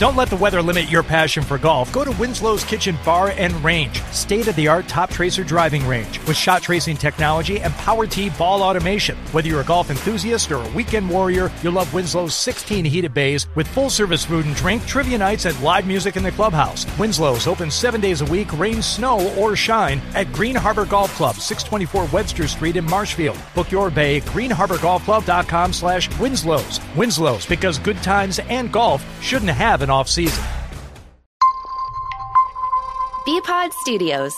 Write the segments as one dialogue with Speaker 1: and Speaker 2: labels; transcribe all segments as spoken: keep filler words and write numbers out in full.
Speaker 1: Don't let the weather limit your passion for golf. Go to Winslow's Kitchen Bar and Range, state-of-the-art Top Tracer driving range with shot tracing technology and Power Tee ball automation. Whether you're a golf enthusiast or a weekend warrior, you'll love Winslow's sixteen heated bays with full-service food and drink, trivia nights, and live music in the clubhouse. Winslow's open seven days a week, rain, snow, or shine at Green Harbor Golf Club, six twenty-four Webster Street in Marshfield. Book your bay at green harbor golf club dot com slash Winslow's. Winslow's, because good times and golf shouldn't have an off-season.
Speaker 2: B-Pod Studios.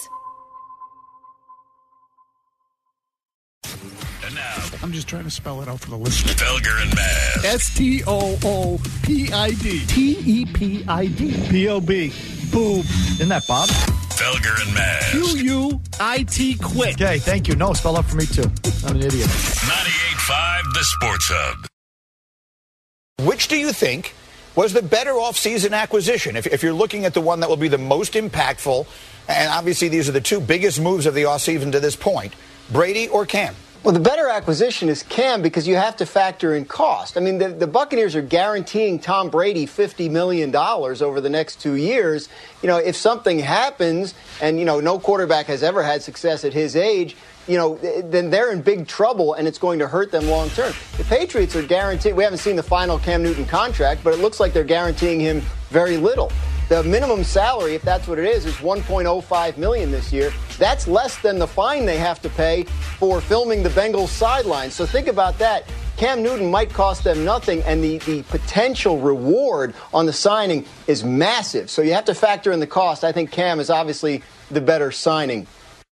Speaker 3: And now,
Speaker 4: I'm just trying to spell it out for the listener.
Speaker 3: Felger and Maz.
Speaker 4: S T O O P I D.
Speaker 5: T E P I D.
Speaker 4: B O B. Boob. Isn't that Bob?
Speaker 3: Felger and Maz.
Speaker 4: Q U I T quit.
Speaker 5: Okay, thank you. No, spell out for me, too. I'm an idiot.
Speaker 3: ninety-eight point five The Sports Hub.
Speaker 6: Which do you think was the better off-season acquisition? If, if you're looking at the one that will be the most impactful, and obviously these are the two biggest moves of the offseason to this point, Brady or Cam?
Speaker 7: Well, the better acquisition is Cam because you have to factor in cost. I mean, the, the Buccaneers are guaranteeing Tom Brady fifty million dollars over the next two years. You know, if something happens, and, you know, no quarterback has ever had success at his age, you know, then they're in big trouble, and it's going to hurt them long term. The Patriots are guaranteed. We haven't seen the final Cam Newton contract, but it looks like they're guaranteeing him very little. The minimum salary, if that's what it is, is one point oh five million dollars this year. That's less than the fine they have to pay for filming the Bengals sidelines. So think about that. Cam Newton might cost them nothing, and the, the potential reward on the signing is massive. So you have to factor in the cost. I think Cam is obviously the better signing.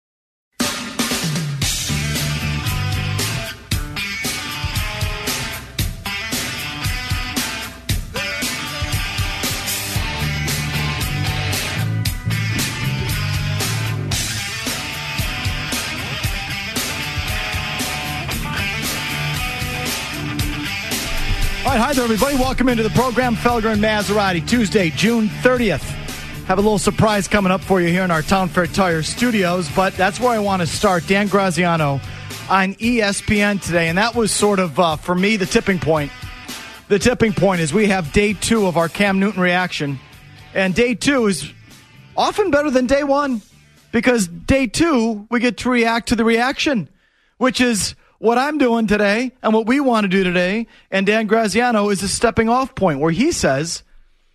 Speaker 5: All right, hi there, everybody. Welcome into the program. Felger and Maserati, Tuesday, June thirtieth. Have a little surprise coming up for you here in our Town Fair Tire studios, but that's where I want to start. Dan Graziano on E S P N today, and that was sort of, uh, for me, the tipping point. The tipping point is we have day two of our Cam Newton reaction, and day two is often better than day one because day two, we get to react to the reaction, which is what I'm doing today and what we want to do today. And Dan Graziano is a stepping off point where he says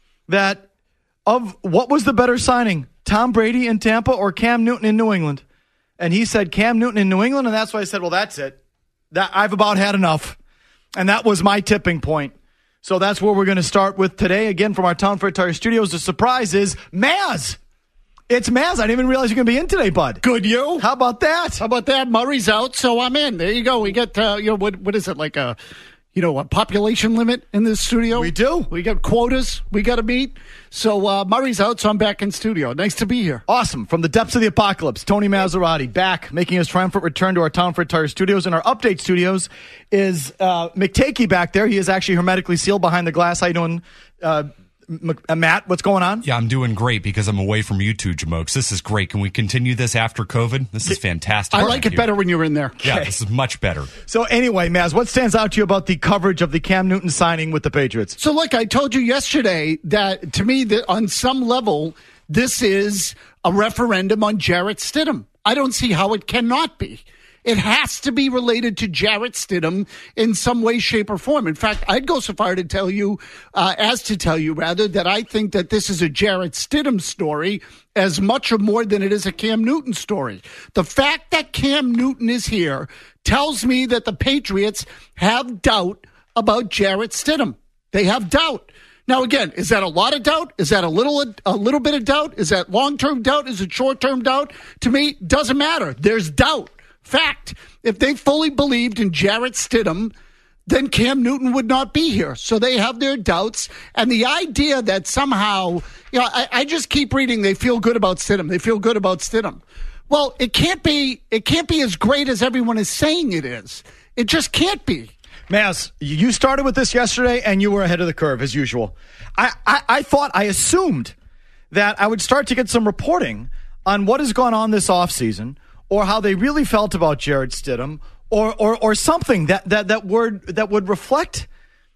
Speaker 5: that of what was the better signing, Tom Brady in Tampa or Cam Newton in New England? And he said Cam Newton in New England. And that's why I said, well, that's it. That I've about had enough. And that was my tipping point. So that's where we're going to start with today. Again, from our Town Fair Tire studios, the surprise is Maz. It's Maz. I didn't even realize you're going to be in today, bud.
Speaker 4: Good, you?
Speaker 5: How about that?
Speaker 4: How about that? Murray's out, so I'm in. There you go. We get, uh, you know, what what is it, like a, you know, a population limit in this studio?
Speaker 5: We do.
Speaker 4: We got quotas we got to meet. So uh, Murray's out, so I'm back in studio. Nice to be here.
Speaker 5: Awesome. From the depths of the apocalypse, Tony Maserati back, making his triumphant return to our Town Fair Tire studios. And our update studios is uh, McTakey back there. He is actually hermetically sealed behind the glass. How you doing, uh M- Matt, what's going on?
Speaker 8: Yeah, I'm doing great because I'm away from you two, Jamokes. This is great. Can we continue this after COVID? This is fantastic.
Speaker 4: I like it better when you're in there.
Speaker 8: Yeah, this is much better.
Speaker 5: So anyway, Maz, what stands out to you about the coverage of the Cam Newton signing with the Patriots?
Speaker 4: So look, I told you yesterday that to me that on some level, this is a referendum on Jarrett Stidham. I don't see how it cannot be. It has to be related to Jarrett Stidham in some way, shape, or form. In fact, I'd go so far to tell you, uh, as to tell you rather, that I think that this is a Jarrett Stidham story as much or more than it is a Cam Newton story. The fact that Cam Newton is here tells me that the Patriots have doubt about Jarrett Stidham. They have doubt. Now, again, is that a lot of doubt? Is that a little a little bit of doubt? Is that long-term doubt? Is it short-term doubt? To me, doesn't matter. There's doubt. Fact, if they fully believed in Jarrett Stidham, then Cam Newton would not be here. So they have their doubts. And the idea that somehow, you know, I, I just keep reading, they feel good about Stidham. They feel good about Stidham. Well, it can't be, it can't be as great as everyone is saying it is. It just can't be.
Speaker 5: Maz, you started with this yesterday and you were ahead of the curve as usual. I, I, I thought, I assumed that I would start to get some reporting on what has gone on this offseason, or how they really felt about Jarrett Stidham, or or or something that that that word that would reflect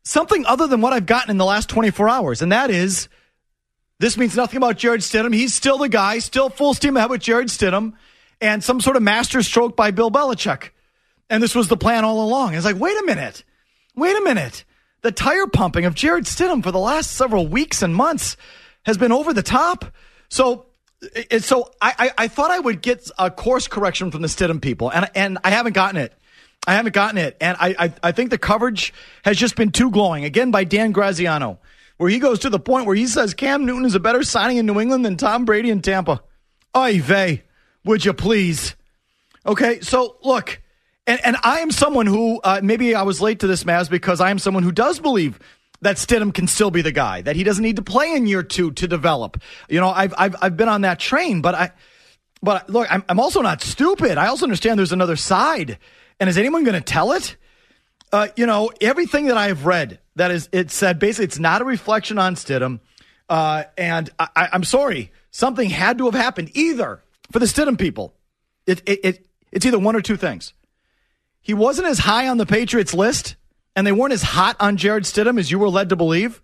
Speaker 5: something other than what I've gotten in the last twenty-four hours, and that is this means nothing about Jarrett Stidham. He's still the guy, still full steam ahead with Jarrett Stidham, and some sort of master stroke by Bill Belichick. And this was the plan all along. It's like, wait a minute. Wait a minute. The tire pumping of Jarrett Stidham for the last several weeks and months has been over the top. So it, so I, I, I thought I would get a course correction from the Stidham people, and, and I haven't gotten it. I haven't gotten it. And I, I, I think the coverage has just been too glowing, again, by Dan Graziano, where he goes to the point where he says Cam Newton is a better signing in New England than Tom Brady in Tampa. Oy vey, would you please? Okay, so look. And, and I am someone who, uh, maybe I was late to this, Mavs, because I am someone who does believe that Stidham can still be the guy, that he doesn't need to play in year two to develop. You know, I've I've I've been on that train, but I, but look, I'm I'm also not stupid. I also understand there's another side, and is anyone going to tell it? Uh, you know, everything that I have read, that is, it said basically it's not a reflection on Stidham, uh, and I, I, I'm sorry, something had to have happened either for the Stidham people. It it, it it's either one or two things. He wasn't as high on the Patriots list, and they weren't as hot on Jarrett Stidham as you were led to believe,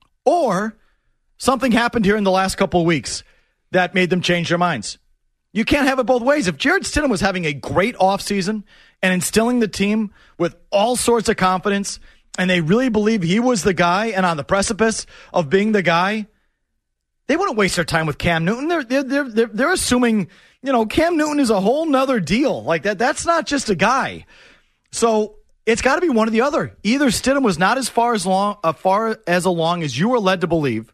Speaker 5: or something happened here in the last couple of weeks that made them change their minds. You can't have it both ways. If Jarrett Stidham was having a great offseason and instilling the team with all sorts of confidence, and they really believe he was the guy and on the precipice of being the guy, they wouldn't waste their time with Cam Newton. They're they're they're they're, they're assuming, you know, Cam Newton is a whole nother deal. Like that. That's not just a guy. So it's got to be one or the other. Either Stidham was not as far as long, uh, far as along as you were led to believe,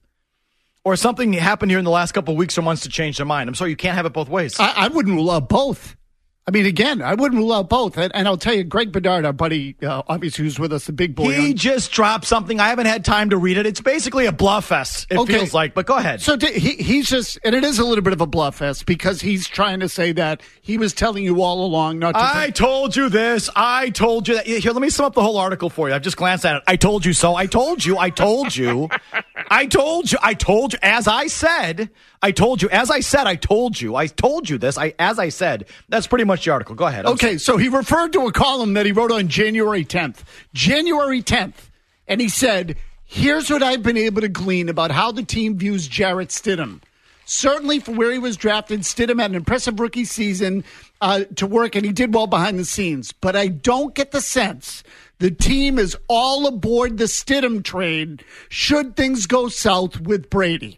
Speaker 5: or something happened here in the last couple of weeks or months to change their mind. I'm sorry, you can't have it both ways.
Speaker 4: I, I wouldn't rule out both. I mean, again, I wouldn't rule out both. And, and I'll tell you, Greg Bedard, our buddy, uh, obviously who's with us, the big boy.
Speaker 5: He
Speaker 4: on,
Speaker 5: just dropped something. I haven't had time to read it. It's basically a bluff fest, it
Speaker 4: okay.
Speaker 5: feels like. But go ahead.
Speaker 4: So t- he, he's just, and it is a little bit of a bluff fest because he's trying to say that he was telling you all along not to.
Speaker 5: I
Speaker 4: think-
Speaker 5: told you this. I told you that. Here, let me sum up the whole article for you. I've just glanced at it. I told you so. I told you. I told you. I told you. I told you. As I said, I told you. As I said, I told you. I told you this. I as I said. That's pretty much the article. Go ahead. I'm
Speaker 4: okay, sorry. So he referred to a column that he wrote on January tenth. January tenth. And he said, here's what I've been able to glean about how the team views Jarrett Stidham. Certainly for where he was drafted, Stidham had an impressive rookie season uh, to work, and he did well behind the scenes. But I don't get the sense the team is all aboard the Stidham train should things go south with Brady.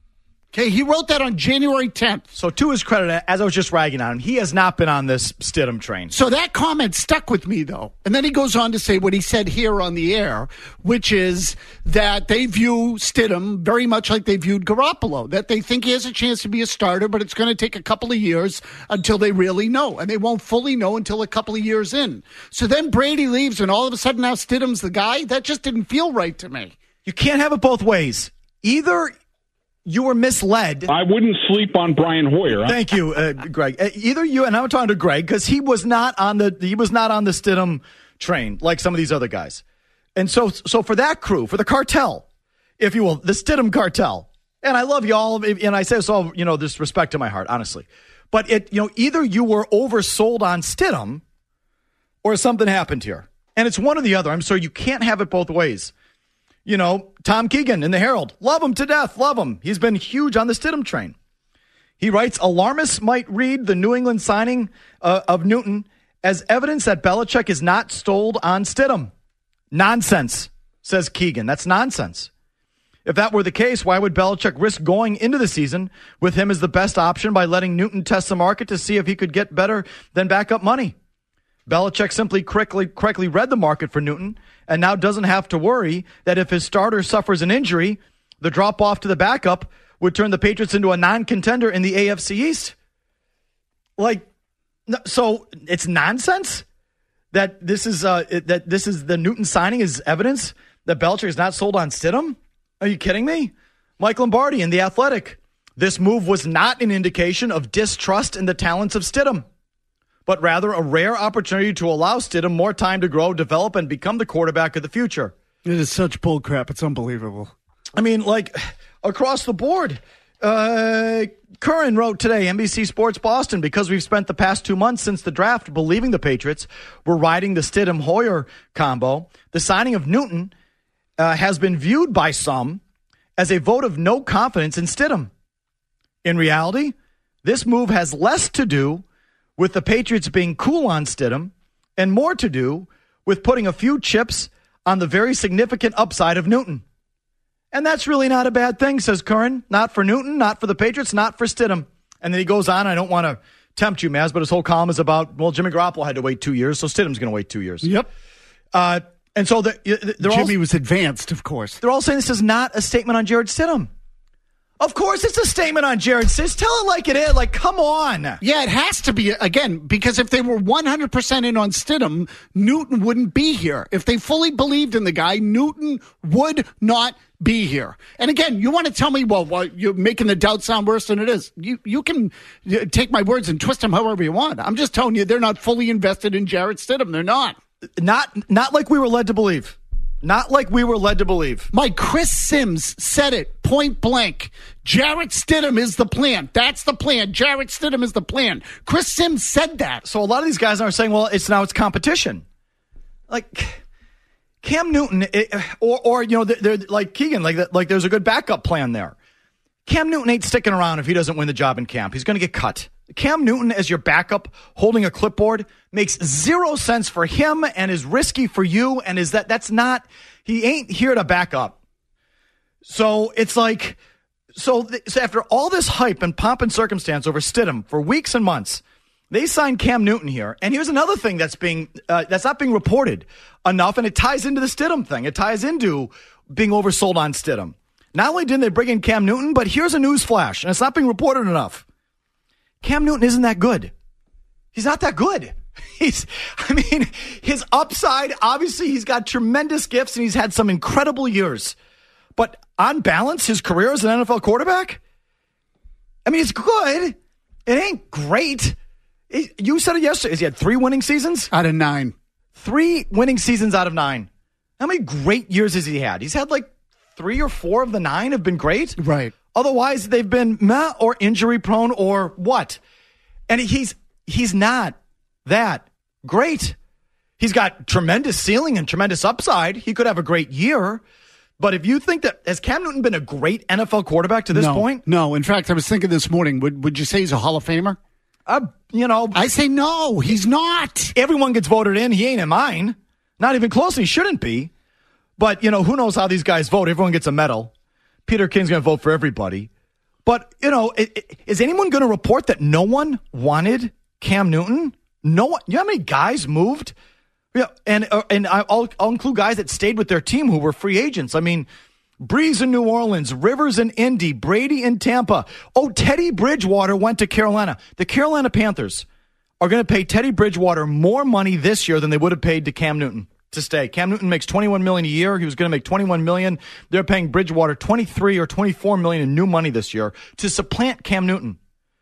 Speaker 4: Okay, he wrote that on January tenth.
Speaker 5: So to his credit, as I was just ragging on him, he has not been on this Stidham train.
Speaker 4: So that comment stuck with me, though. And then he goes on to say what he said here on the air, which is that they view Stidham very much like they viewed Garoppolo, that they think he has a chance to be a starter, but it's going to take a couple of years until they really know. And they won't fully know until a couple of years in. So then Brady leaves, and all of a sudden now Stidham's the guy? That just didn't feel right to me.
Speaker 5: You can't have it both ways. Either you were misled.
Speaker 9: I wouldn't sleep on Brian Hoyer. Huh?
Speaker 5: Thank you, uh, Greg. Uh, either you, and I'm talking to Greg because he was not on the he was not on the Stidham train like some of these other guys, and so so for that crew, for the cartel, if you will, the Stidham cartel. And I love y'all, and I say this all, you know, this respect to my heart, honestly. But it, you know, either you were oversold on Stidham, or something happened here, and it's one or the other. I'm sorry, you can't have it both ways. You know, Tom Keegan in the Herald. Love him to death. Love him. He's been huge on the Stidham train. He writes, alarmists might read the New England signing uh, of Newton as evidence that Belichick is not stoled on Stidham. Nonsense, says Keegan. That's nonsense. If that were the case, why would Belichick risk going into the season with him as the best option by letting Newton test the market to see if he could get better than backup money? Belichick simply correctly, correctly read the market for Newton and now doesn't have to worry that if his starter suffers an injury, the drop-off to the backup would turn the Patriots into a non-contender in the A F C East. Like, so it's nonsense that this is uh, that this is the Newton signing is evidence that Belichick is not sold on Stidham? Are you kidding me? Mike Lombardi in The Athletic. This move was not an indication of distrust in the talents of Stidham, but rather a rare opportunity to allow Stidham more time to grow, develop, and become the quarterback of the future.
Speaker 4: It is such bull crap. It's unbelievable.
Speaker 5: I mean, like, across the board. Uh, Curran wrote today, N B C Sports Boston, because we've spent the past two months since the draft believing the Patriots were riding the Stidham-Hoyer combo, the signing of Newton uh, has been viewed by some as a vote of no confidence in Stidham. In reality, this move has less to do with the Patriots being cool on Stidham and more to do with putting a few chips on the very significant upside of Newton. And that's really not a bad thing, says Curran. Not for Newton, not for the Patriots, not for Stidham. And then he goes on, I don't want to tempt you, Maz, but his whole column is about, well, Jimmy Garoppolo had to wait two years, so Stidham's going to wait two years.
Speaker 4: Yep.
Speaker 5: Uh, and so the, they're
Speaker 4: Jimmy
Speaker 5: all,
Speaker 4: was advanced, of course.
Speaker 5: They're all saying this is not a statement on Jarrett Stidham. Of course it's a statement on Jarrett Stidham. Tell it like it is. Like, come on.
Speaker 4: Yeah, it has to be, again, because if they were one hundred percent in on Stidham, Newton wouldn't be here. If they fully believed in the guy, Newton would not be here. And again, you want to tell me, well, well you're making the doubt sound worse than it is. You you can take my words and twist them however you want. I'm just telling you, they're not fully invested in Jarrett Stidham. They're not.
Speaker 5: Not, not like we were led to believe. Not like we were led to believe.
Speaker 4: Mike, Chris Sims said it point blank. Jarrett Stidham is the plan. That's the plan. Jarrett Stidham is the plan. Chris Sims said that.
Speaker 5: So a lot of these guys are saying, well, it's now it's competition. Like Cam Newton, it, or or you know, they're, they're like Keegan, like like there's a good backup plan there. Cam Newton ain't sticking around if he doesn't win the job in camp. He's going to get cut. Cam Newton as your backup holding a clipboard makes zero sense for him and is risky for you. And is that that's not, he ain't here to back up. So it's like, so, th- so after all this hype and pomp and circumstance over Stidham for weeks and months, they signed Cam Newton here. And here's another thing that's being, uh, that's not being reported enough. And it ties into the Stidham thing. It ties into being oversold on Stidham. Not only didn't they bring in Cam Newton, but here's a news flash, and it's not being reported enough. Cam Newton isn't that good. He's not that good. He's, I mean, his upside, obviously he's got tremendous gifts and he's had some incredible years. But on balance, his career as an N F L quarterback, I mean, it's good. It ain't great. It, you said it yesterday. He had three winning seasons?
Speaker 4: Out of nine.
Speaker 5: Three winning seasons out of nine. How many great years has he had? He's had like three or four of the nine have been great.
Speaker 4: Right.
Speaker 5: Otherwise, they've been meh or injury prone or what. And he's he's not that great. He's got tremendous ceiling and tremendous upside. He could have a great year. But if you think that, has Cam Newton been a great N F L quarterback to this
Speaker 4: no,
Speaker 5: point?
Speaker 4: No. In fact, I was thinking this morning, would, would you say he's a Hall of Famer?
Speaker 5: Uh, you know.
Speaker 4: I say no, he's not.
Speaker 5: Everyone gets voted in. He ain't in mine. Not even close. He shouldn't be. But, you know, who knows how these guys vote? Everyone gets a medal. Peter King's going to vote for everybody. But, you know, it, it, is anyone going to report that no one wanted Cam Newton? No one. You know how many guys moved? Yeah, and uh, and I'll, I'll include guys that stayed with their team who were free agents. I mean, Breeze in New Orleans, Rivers in Indy, Brady in Tampa. Oh, Teddy Bridgewater went to Carolina. The Carolina Panthers are going to pay Teddy Bridgewater more money this year than they would have paid to Cam Newton to stay. Cam Newton makes twenty-one million dollars a year. He was going to make twenty-one million dollars. They're paying Bridgewater twenty-three or twenty-four million dollars in new money this year to supplant Cam Newton.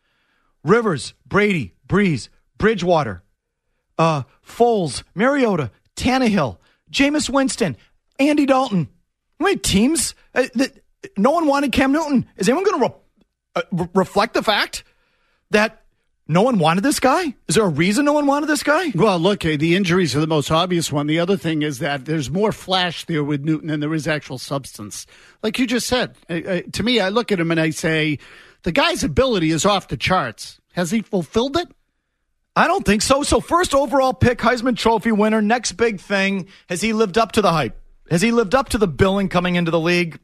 Speaker 5: Rivers, Brady, Breeze, Bridgewater, uh, Foles, Mariota, Tannehill, Jameis Winston, Andy Dalton. How many teams? Uh, that, no one wanted Cam Newton. Is anyone going to re- uh, re- reflect the fact that no one wanted this guy? Is there a reason no one wanted this guy?
Speaker 4: Well, look, the injuries are the most obvious one. The other thing is that there's more flash there with Newton than there is actual substance. Like you just said, uh, to me, I look at him and I say, the guy's ability is off the charts. Has he fulfilled it?
Speaker 5: I don't think so. So first overall pick, Heisman Trophy winner, next big thing. Has he lived up to the hype? Has he lived up to the billing coming into the league?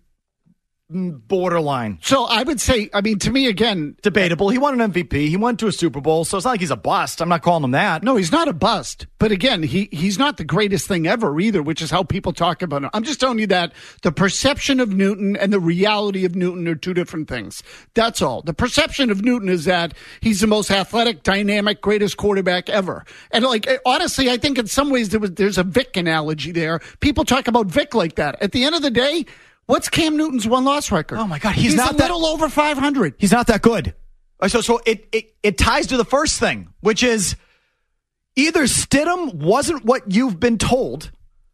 Speaker 5: Borderline.
Speaker 4: So I would say, I mean, to me, again,
Speaker 5: debatable. He won an M V P. He went to a Super Bowl. So it's not like he's a bust. I'm not calling him that.
Speaker 4: No, he's not a bust. But again, he he's not the greatest thing ever either, which is how people talk about him. I'm just telling you that the perception of Newton and the reality of Newton are two different things. That's all. The perception of Newton is that he's the most athletic, dynamic, greatest quarterback ever. And like, honestly, I think in some ways there was there's a Vic analogy there. People talk about Vic like that. At the end of the day, what's Cam Newton's one-loss record?
Speaker 5: Oh, my God. He's,
Speaker 4: he's
Speaker 5: not
Speaker 4: a
Speaker 5: that,
Speaker 4: little over five hundred.
Speaker 5: He's not that good. So so it, it, it ties to the first thing, which is either Stidham wasn't what you've been told,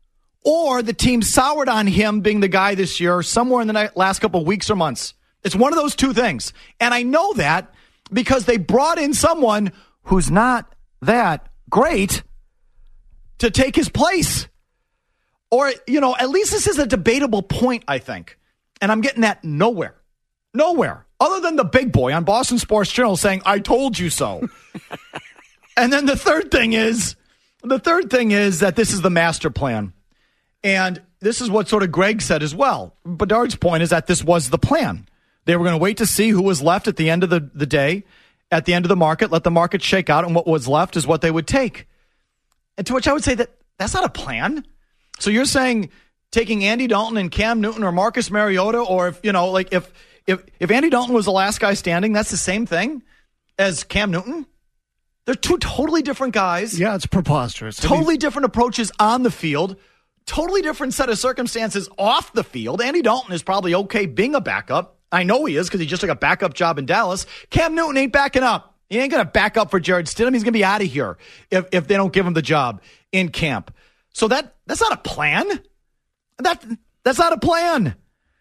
Speaker 5: or the team soured on him being the guy this year somewhere in the last couple of weeks or months. It's one of those two things. And I know that because they brought in someone who's not that great to take his place. Or, you know, at least this is a debatable point, I think. And I'm getting that nowhere. Nowhere. Other than the big boy on Boston Sports Journal saying, I told you so. And then the third thing is, the third thing is that this is the master plan. And this is what sort of Greg said as well. Bedard's point is that this was the plan. They were going to wait to see who was left at the end of the, the day, at the end of the market, let the market shake out, and what was left is what they would take. And to which I would say that that's not a plan. So you're saying taking Andy Dalton and Cam Newton or Marcus Mariota, or if, you know, like if if if Andy Dalton was the last guy standing, that's the same thing as Cam Newton? They're two totally different guys.
Speaker 4: Yeah, it's preposterous.
Speaker 5: Totally
Speaker 4: I mean,
Speaker 5: different approaches on the field. Totally different set of circumstances off the field. Andy Dalton is probably okay being a backup. I know he is because he just took a backup job in Dallas. Cam Newton ain't backing up. He ain't going to back up for Jarrett Stidham. He's going to be out of here if, if they don't give him the job in camp. So that that's not a plan. That That's not a plan.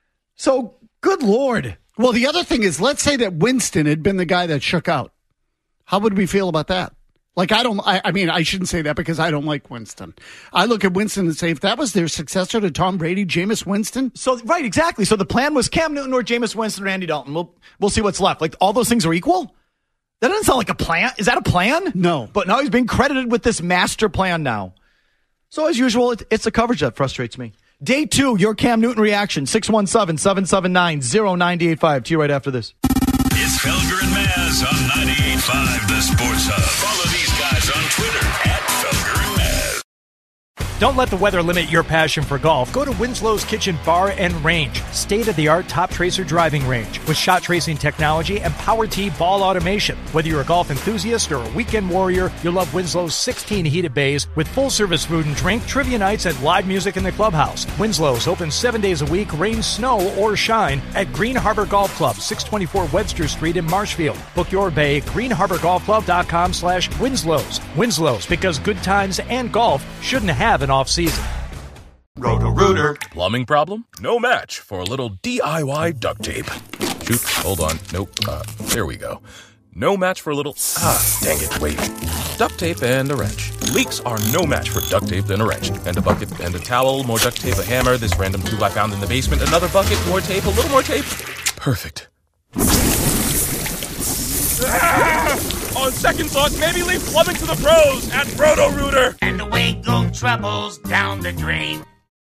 Speaker 5: So, good Lord.
Speaker 4: Well, the other thing is, let's say that Winston had been the guy that shook out. How would we feel about that? Like, I don't, I, I mean, I shouldn't say that because I don't like Winston. I look at Winston and say, if that was their successor to Tom Brady, Jameis Winston.
Speaker 5: So, right, exactly. So the plan was Cam Newton or Jameis Winston or Andy Dalton. We'll, we'll see what's left. Like, all those things are equal? That doesn't sound like a plan. Is that a plan?
Speaker 4: No.
Speaker 5: But now he's being credited with this master plan now. So, as usual, it, it's the coverage that frustrates me. Day two, your Cam Newton reaction, six one seven, seven seven nine, zero nine eight five. To you right after this.
Speaker 3: It's Felger and Maz on ninety-eight point five The Sports Hub. Follow these guys on Twitter at Felger and Maz.
Speaker 1: Don't let the weather limit your passion for golf. Go to Winslow's Kitchen Bar and Range. State-of-the-art Top Tracer driving range with shot tracing technology and Power Tee ball automation. Whether you're a golf enthusiast or a weekend warrior, you'll love Winslow's sixteen heated bays with full-service food and drink, trivia nights, and live music in the clubhouse. Winslow's open seven days a week, rain, snow, or shine at Green Harbor Golf Club, six twenty-four Webster Street in Marshfield. Book your bay at green harbor golf club dot com slash Winslow's. Winslow's, because good times and golf shouldn't have an off-season.
Speaker 10: Roto-Rooter. Plumbing problem? No match for a little D I Y duct tape. Shoot, hold on. Nope. Uh, there we go. No match for a little... Ah, dang it, wait. Duct tape and a wrench. Leaks are no match for duct tape and a wrench. And a bucket and a towel, more duct tape, a hammer, this random tool I found in the basement, another bucket, more tape, a little more tape. Perfect. Ah! On second thought, maybe leave plumbing to the pros at Roto-Rooter.
Speaker 11: And away go troubles down the drain.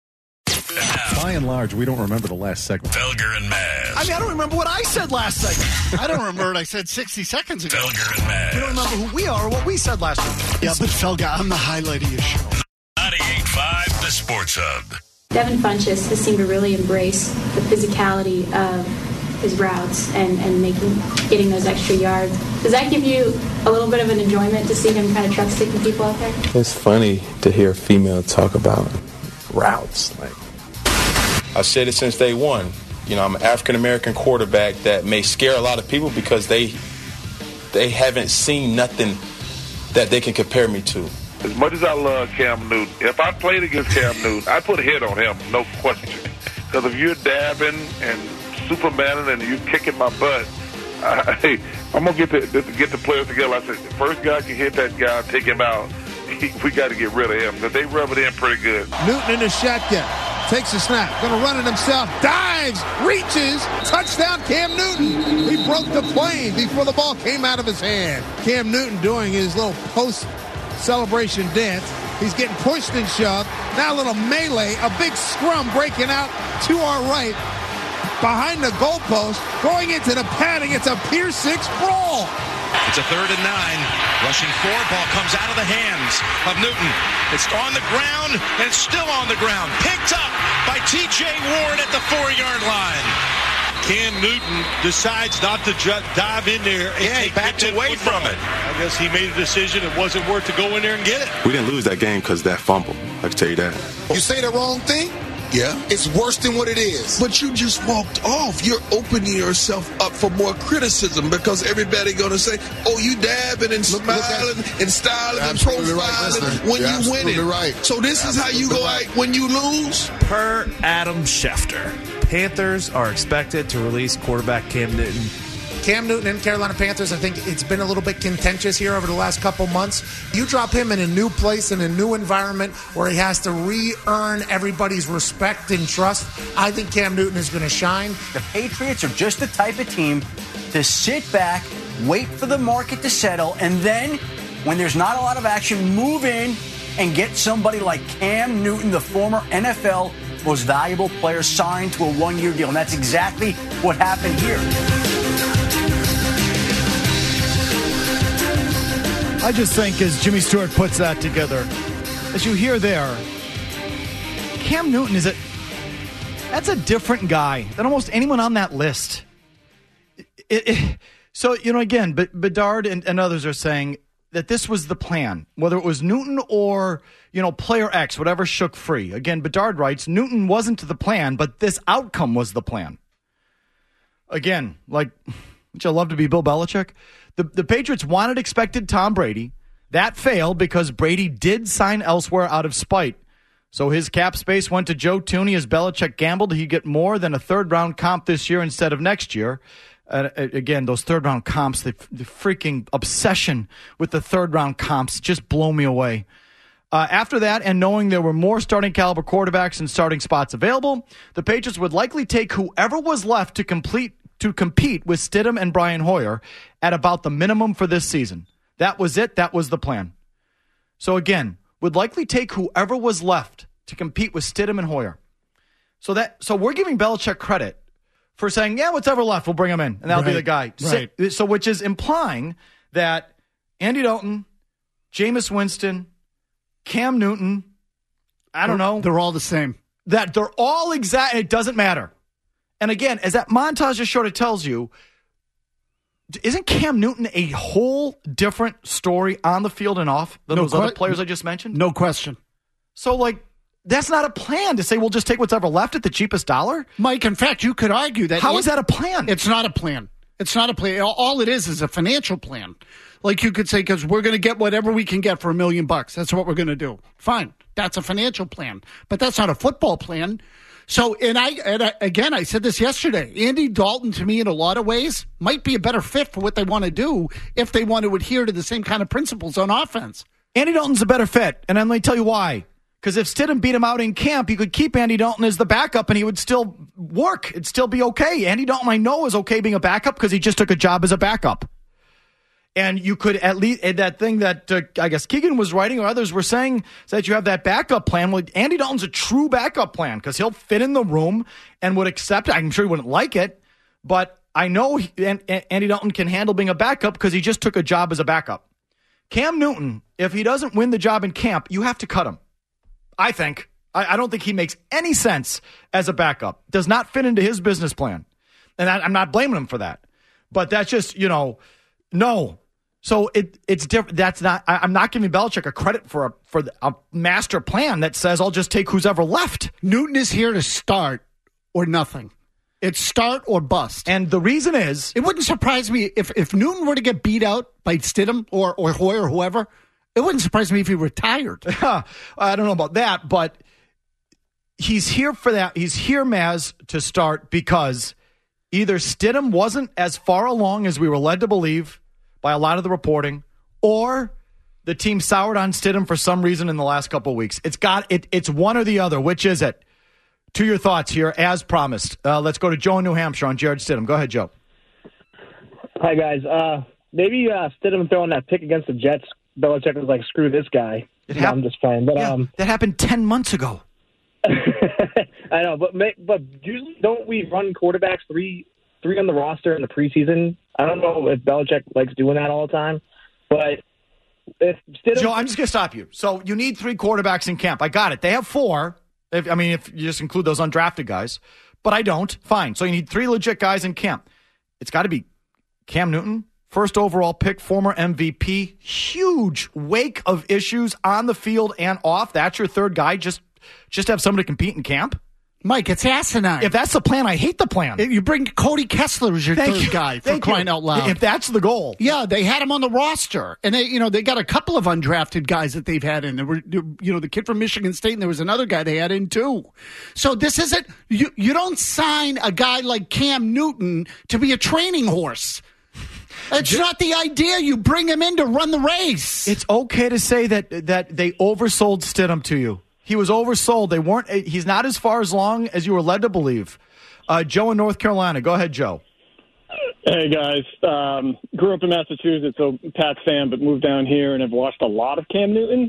Speaker 12: By and large, we don't remember the last segment.
Speaker 3: Felger and Maz.
Speaker 5: I mean, I don't remember what I said last segment.
Speaker 4: I don't remember what I said sixty seconds ago.
Speaker 3: Felger and Maz.
Speaker 5: You don't remember who we are or what we said last week.
Speaker 4: Yeah, but Felger, I'm the highlight of your show.
Speaker 3: ninety-eight point five The Sports Hub.
Speaker 13: Devin Funchess has seemed to really embrace the physicality of his routes and, and making getting those extra yards. Does that give you a little bit of an enjoyment to see him kind of truck sticking people out there?
Speaker 14: It's funny to hear a female talk about routes. Like,
Speaker 15: I've said it since day one. You know, I'm an African-American quarterback that may scare a lot of people because they they haven't seen nothing that they can compare me to.
Speaker 16: As much as I love Cam Newton, if I played against Cam Newton, I'd put a hit on him, no question. Because if you're dabbing and Supermaning and you're kicking my butt, I, hey, I'm going to get the, get the players together. I said, the first guy can hit that guy, take him out. He, we got to get rid of him because they rub it in pretty good.
Speaker 17: Newton in the shotgun. Takes a snap. Going to run it himself. Dives. Reaches. Touchdown, Cam Newton. He broke the plane before the ball came out of his hand. Cam Newton doing his little post-celebration dance. He's getting pushed and shoved. Now a little melee. A big scrum breaking out to our right. Behind the goalpost. Going into the padding. It's a Pier six brawl.
Speaker 18: It's a third and nine. Rushing four. Ball comes out of the hands of Newton. It's on the ground, and it's still on the ground. Picked up by T J Ward at the four-yard line. Cam Newton decides not to ju- dive in there and
Speaker 16: yeah, he backed away from it.
Speaker 18: I guess he made a decision it wasn't worth to go in there and get it.
Speaker 14: we didn't lose that game because of that fumble. I can tell you that.
Speaker 19: You say the wrong thing? Yeah. It's worse than what it is. But you just walked off. You're opening yourself up for more criticism because everybody going to say, oh, you dabbing and look, smiling look and styling and profiling right, when you're you winning. Right. So this absolutely is how you go right. out when you lose?
Speaker 20: Per Adam Schefter, Panthers are expected to release quarterback Cam Newton Cam Newton and Carolina Panthers, I think it's been a little bit contentious here over the last couple months. You drop him in a new place, in a new environment where he has to re-earn everybody's respect and trust. I think Cam Newton is going to shine.
Speaker 21: The Patriots are just the type of team to sit back, wait for the market to settle, and then when there's not a lot of action, move in and get somebody like Cam Newton, the former N F L most valuable player, signed to a one-year deal. And that's exactly what happened here.
Speaker 5: I just think as Jimmy Stewart puts that together, as you hear there, Cam Newton is a that's a different guy than almost anyone on that list. It, it, so, you know, again, Bedard and, and others are saying that this was the plan, whether it was Newton or, you know, player X, whatever shook free. Again, Bedard writes, Newton wasn't the plan, but this outcome was the plan. Again, like, which I love to be Bill Belichick. The, the Patriots wanted, expected Tom Brady. That failed because Brady did sign elsewhere out of spite. So his cap space went to Joe Thuney as Belichick gambled he'd get more than a third-round comp this year instead of next year. Uh, again, those third-round comps, the, the freaking obsession with the third-round comps just blow me away. Uh, after that, and knowing there were more starting caliber quarterbacks and starting spots available, the Patriots would likely take whoever was left to complete to compete with Stidham and Brian Hoyer at about the minimum for this season. That was it. That was the plan. So again, would likely take whoever was left to compete with Stidham and Hoyer. So that so we're giving Belichick credit for saying, yeah, whatever left, we'll bring him in, and that'll
Speaker 4: right,
Speaker 5: be the guy.
Speaker 4: Right.
Speaker 5: So, so which is implying that Andy Dalton, Jameis Winston, Cam Newton, I don't know.
Speaker 4: They're all the same.
Speaker 5: That they're all exact. It doesn't matter. And again, as that montage just sort of tells you, isn't Cam Newton a whole different story on the field and off than
Speaker 4: no
Speaker 5: those
Speaker 4: que-
Speaker 5: other players I just mentioned?
Speaker 4: No question.
Speaker 5: So, like, that's not a plan to say we'll just take what's ever left at the cheapest dollar?
Speaker 4: Mike, in fact, you could argue that.
Speaker 5: How
Speaker 4: it,
Speaker 5: is that a plan?
Speaker 4: It's not a plan. It's not a plan. All it is is a financial plan. Like you could say, because we're going to get whatever we can get for a million bucks. That's what we're going to do. Fine. That's a financial plan. But that's not a football plan. So, and I, and I, again, I said this yesterday. Andy Dalton, to me, in a lot of ways, might be a better fit for what they want to do if they want to adhere to the same kind of principles on offense.
Speaker 5: Andy Dalton's a better fit, and I'm going to tell you why. Because if Stidham beat him out in camp, you could keep Andy Dalton as the backup, and he would still work. It'd still be okay. Andy Dalton, I know, is okay being a backup because he just took a job as a backup. And you could at least, that thing that uh, I guess Keegan was writing or others were saying, that you have that backup plan. Well, Andy Dalton's a true backup plan because he'll fit in the room and would accept it. I'm sure he wouldn't like it, but I know he, and, and Andy Dalton can handle being a backup because he just took a job as a backup. Cam Newton, if he doesn't win the job in camp, you have to cut him. I think. I, I don't think he makes any sense as a backup. Does not fit into his business plan. And I, I'm not blaming him for that. But that's just, you know, no. So it it's different. That's not. I, I'm not giving Belichick a credit for a for a master plan that says I'll just take who's ever left.
Speaker 4: Newton is here to start or nothing. It's start or bust.
Speaker 5: And the reason is,
Speaker 4: it wouldn't surprise me if, if Newton were to get beat out by Stidham or or Hoyer or whoever. It wouldn't surprise me if he retired.
Speaker 5: I don't know about that, but he's here for that. He's here, Maz, to start because either Stidham wasn't as far along as we were led to believe by a lot of the reporting, or the team soured on Stidham for some reason in the last couple of weeks. It's got it. It's one or the other. Which is it? To your thoughts here, as promised. Uh, let's go to Joe in New Hampshire on Jared Stidham. Go ahead, Joe.
Speaker 22: Hi, guys. Uh, maybe uh, Stidham throwing that pick against the Jets, Belichick was like, screw this guy.
Speaker 5: It
Speaker 22: no,
Speaker 5: hap-
Speaker 22: I'm just playing. But,
Speaker 5: yeah,
Speaker 22: um,
Speaker 5: that happened ten months ago.
Speaker 22: I know, but but usually don't we run quarterbacks three three on the roster in the preseason? I don't know if Belichick likes doing that all the time, but if Stidham...
Speaker 5: Joe, I'm just going to stop you. So you need three quarterbacks in camp. I got it. They have four. If, I mean, if you just include those undrafted guys, but I don't. Fine. So you need three legit guys in camp. It's got to be Cam Newton, first overall pick, former M V P, huge wake of issues on the field and off. That's your third guy. Just, just have somebody compete in camp.
Speaker 4: Mike, it's asinine.
Speaker 5: If that's the plan, I hate the plan.
Speaker 4: You bring Cody Kessler as your
Speaker 5: Thank
Speaker 4: third
Speaker 5: you.
Speaker 4: guy for
Speaker 5: Thank
Speaker 4: crying
Speaker 5: you.
Speaker 4: out loud.
Speaker 5: If that's the goal.
Speaker 4: Yeah, they had him on the roster. And they, you know, they got a couple of undrafted guys that they've had in. There were, you know, the kid from Michigan State, and there was another guy they had in too. So this isn't, you, you don't sign a guy like Cam Newton to be a training horse. It's not the idea. You bring him in to run the race.
Speaker 5: It's okay to say that that they oversold Stidham to you. He was oversold. They weren't. He's not as far as long as you were led to believe. Uh, Joe in North Carolina. Go ahead, Joe.
Speaker 2: Hey, guys. Um, grew up in Massachusetts, so Pats fan, but moved down here and have watched a lot of Cam Newton.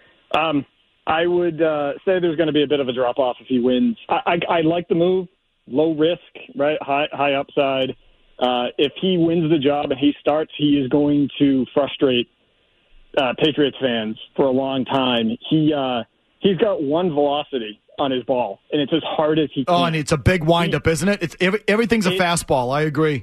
Speaker 2: Um, I would uh, say there's going to be a bit of a drop-off if he wins. I, I, I like the move. Low risk, right? High, high upside. Uh, if he wins the job and he starts, he is going to frustrate uh, Patriots fans for a long time. He uh, he's got one velocity on his ball, and it's as hard as he can.
Speaker 5: Oh, and it's a big windup, isn't it? It's every, everything's a
Speaker 2: it,
Speaker 5: fastball. I agree.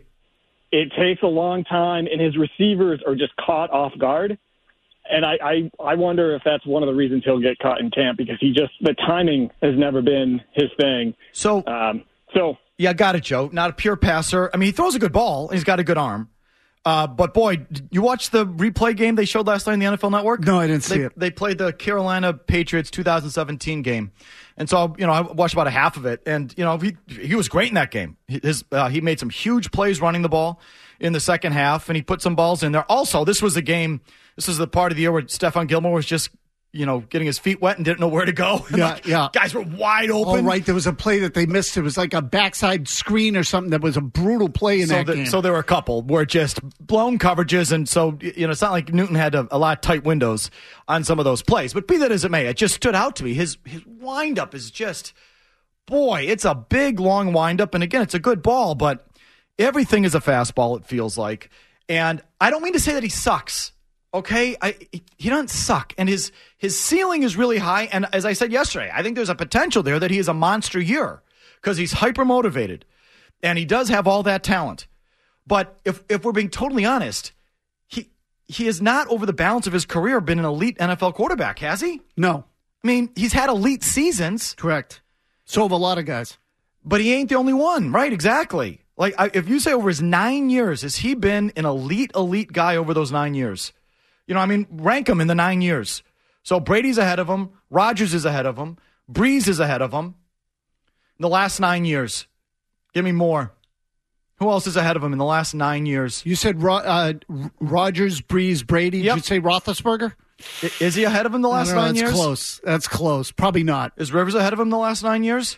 Speaker 2: It takes a long time, and his receivers are just caught off guard. And I, I, I wonder if that's one of the reasons he'll get caught in camp, because he just the timing has never been his thing.
Speaker 5: So,
Speaker 2: um, so.
Speaker 5: Yeah, got it, Joe. Not a pure passer. I mean, he throws a good ball, and he's got a good arm. Uh, but, boy, did you watch the replay game they showed last night in the N F L Network?
Speaker 4: No, I didn't
Speaker 5: they,
Speaker 4: see it.
Speaker 5: They played the Carolina Patriots two thousand seventeen game. And so, you know, I watched about a half of it. And, you know, he he was great in that game. His uh, He made some huge plays running the ball in the second half, and he put some balls in there. Also, this was the game, this was the part of the year where Stephon Gilmore was just, you know, getting his feet wet and didn't know where to go.
Speaker 4: Yeah,
Speaker 5: like,
Speaker 4: yeah.
Speaker 5: Guys were wide open.
Speaker 4: Oh, right. There was a play that they missed. It was like a backside screen or something that was a brutal play in
Speaker 5: so
Speaker 4: that
Speaker 5: the,
Speaker 4: game.
Speaker 5: So there were a couple where just blown coverages, and so, you know, it's not like Newton had a, a lot of tight windows on some of those plays. But be that as it may, it just stood out to me. His his windup is just, boy, it's a big, long windup. And again, it's a good ball, but everything is a fastball, it feels like. And I don't mean to say that he sucks. Okay, I, he doesn't suck, and his his ceiling is really high. And as I said yesterday, I think there's a potential there that he is a monster year because he's hyper motivated, and he does have all that talent. But if if we're being totally honest, he he has not over the balance of his career been an elite N F L quarterback, has he?
Speaker 4: No,
Speaker 5: I mean he's had elite seasons.
Speaker 4: Correct. So have a lot of guys,
Speaker 5: but he ain't the only one, right? Exactly. Like I, if you say over his nine years, has he been an elite elite guy over those nine years? You know, I mean, rank them in the nine years. So Brady's ahead of him. Rodgers is ahead of him. Breeze is ahead of him. In the last nine years. Give me more. Who else is ahead of him in the last nine years?
Speaker 4: You said uh, Rodgers, Breeze, Brady.
Speaker 5: Yep.
Speaker 4: Did you say Roethlisberger?
Speaker 5: Is he ahead of him the last
Speaker 4: no, no,
Speaker 5: nine
Speaker 4: that's
Speaker 5: years?
Speaker 4: That's close. That's close. Probably not.
Speaker 5: Is Rivers ahead of him the last nine years?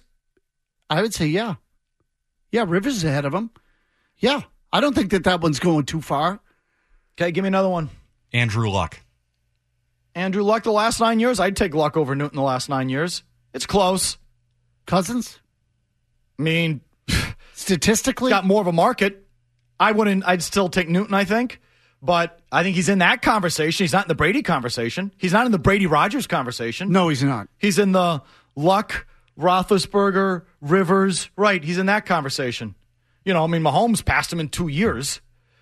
Speaker 4: I would say yeah. Yeah, Rivers is ahead of him. Yeah. I don't think that that one's going too far.
Speaker 5: Okay, give me another one.
Speaker 8: Andrew Luck.
Speaker 5: Andrew Luck the last nine years? I'd take Luck over Newton the last nine years. It's close.
Speaker 4: Cousins?
Speaker 5: I mean,
Speaker 4: statistically,
Speaker 5: got more of a market. I wouldn't. I'd still take Newton, I think. But I think he's in that conversation. He's not in the Brady conversation. He's not in the Brady Rodgers conversation.
Speaker 4: No, he's not.
Speaker 5: He's in the Luck, Roethlisberger, Rivers. Right, he's in that conversation. You know, I mean, Mahomes passed him in two years.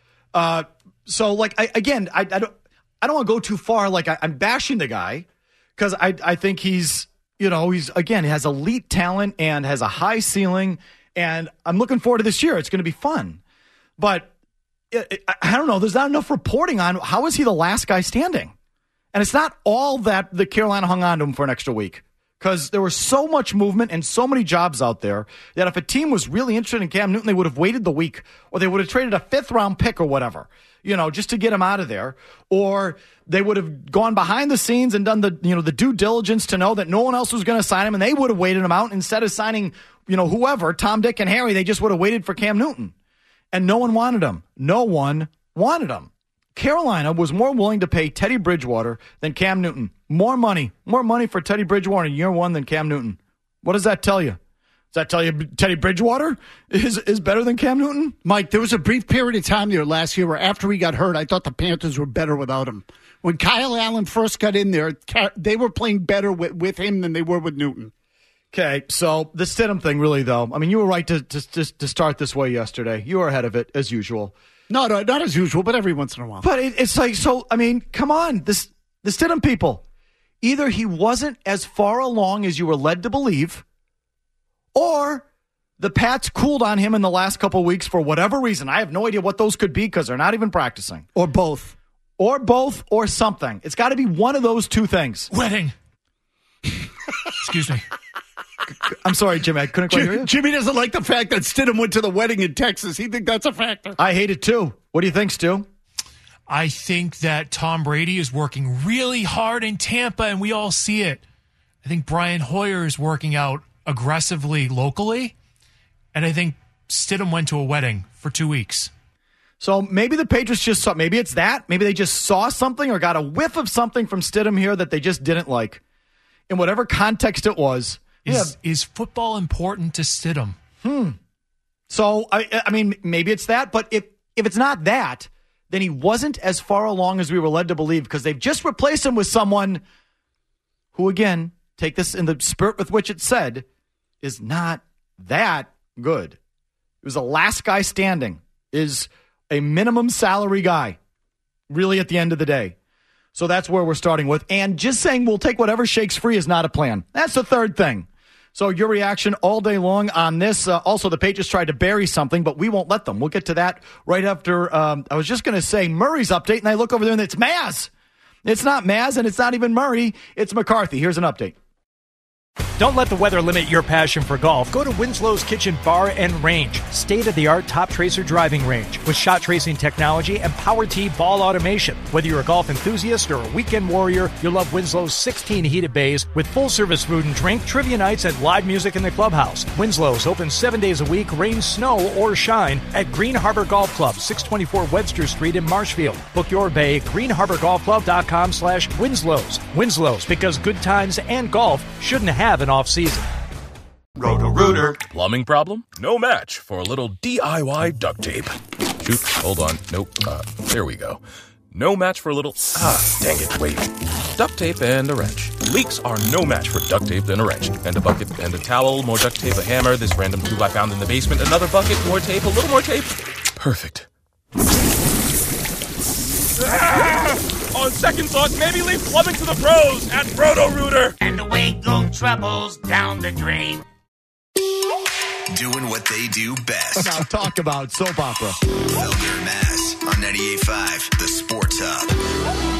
Speaker 5: Uh, so, like, I, again, I, I don't, I don't want to go too far. Like, I, I'm bashing the guy because I, I think he's, you know, he's again has elite talent and has a high ceiling, and I'm looking forward to this year. It's going to be fun, but it, it, I don't know. There's not enough reporting on how is he the last guy standing, and it's not all that the Carolina hung on to him for an extra week. Because there was so much movement and so many jobs out there that if a team was really interested in Cam Newton, they would have waited the week, or they would have traded a fifth round pick or whatever, you know, just to get him out of there. Or they would have gone behind the scenes and done the, you know, the due diligence to know that no one else was going to sign him, and they would have waited him out instead of signing, you know, whoever, Tom, Dick, and Harry. They just would have waited for Cam Newton, and no one wanted him. No one wanted him. Carolina was more willing to pay Teddy Bridgewater than Cam Newton. More money. More money for Teddy Bridgewater in year one than Cam Newton. What does that tell you? Does that tell you Teddy Bridgewater is, is better than Cam Newton?
Speaker 4: Mike, there was a brief period of time there last year where after he got hurt, I thought the Panthers were better without him. When Kyle Allen first got in there, they were playing better with, with him than they were with Newton.
Speaker 5: Okay, so the Stidham thing really, though, I mean, you were right to, to, to start this way yesterday. You were ahead of it, as usual.
Speaker 4: No, no, not as usual, but every once in a while.
Speaker 5: But it, it's like, so, I mean, come on, this the Stidham people. Either he wasn't as far along as you were led to believe, or the Pats cooled on him in the last couple weeks for whatever reason. I have no idea what those could be because they're not even practicing.
Speaker 4: Or both.
Speaker 5: Or both or something. It's got to be one of those two things.
Speaker 1: Wedding. Excuse me.
Speaker 5: I'm sorry, Jimmy. I couldn't quite hear you.
Speaker 4: Jimmy doesn't like the fact that Stidham went to the wedding in Texas. He thinks that's a factor.
Speaker 5: I hate it too. What do you think, Stu?
Speaker 1: I think that Tom Brady is working really hard in Tampa, and we all see it. I think Brian Hoyer is working out aggressively locally, and I think Stidham went to a wedding for two weeks.
Speaker 5: So maybe the Patriots just saw, maybe it's that. Maybe they just saw something or got a whiff of something from Stidham here that they just didn't like. In whatever context it was.
Speaker 1: Is, yeah. is football important to Stidham?
Speaker 5: Hmm. So, I, I mean, maybe it's that, but if, if it's not that, then he wasn't as far along as we were led to believe because they've just replaced him with someone who, again, take this in the spirit with which it's said, is not that good. He was the last guy standing, is a minimum salary guy, really at the end of the day. So that's where we're starting with. And just saying we'll take whatever shakes free is not a plan. That's the third thing. So your reaction all day long on this. Uh, also, the Patriots tried to bury something, but we won't let them. We'll get to that right after, um, I was just going to say Murray's update, and I look over there and it's Maz. It's not Maz, and it's not even Murray. It's McCarthy. Here's an update.
Speaker 1: Don't let the weather limit your passion for golf. Go to Winslow's Kitchen Bar and Range. State-of-the-art Top Tracer driving range with shot tracing technology and Power Tee ball automation. Whether you're a golf enthusiast or a weekend warrior, you'll love Winslow's sixteen heated bays with full-service food and drink, trivia nights, and live music in the clubhouse. Winslow's open seven days a week, rain, snow, or shine at Green Harbor Golf Club, six twenty-four Webster Street in Marshfield. Book your bay at green harbor golf club dot com slash Winslow's. Winslow's, because good times and golf shouldn't have an off-season.
Speaker 10: Roto-Rooter. Plumbing problem? No match for a little D I Y duct tape. Shoot, hold on. Nope. Uh, there we go. No match for a little... Ah, dang it, wait. Duct tape and a wrench. Leaks are no match for duct tape and a wrench. And a bucket and a towel, more duct tape, a hammer, this random tool I found in the basement, another bucket, more tape, a little more tape. Perfect. Ah! On second thought, maybe leave plumbing to the pros at Roto-Rooter.
Speaker 11: And away go troubles down the drain.
Speaker 6: Doing what they do best.
Speaker 5: Now talk about soap opera.
Speaker 6: Felger and Mass on ninety-eight point five, The Sports Hub.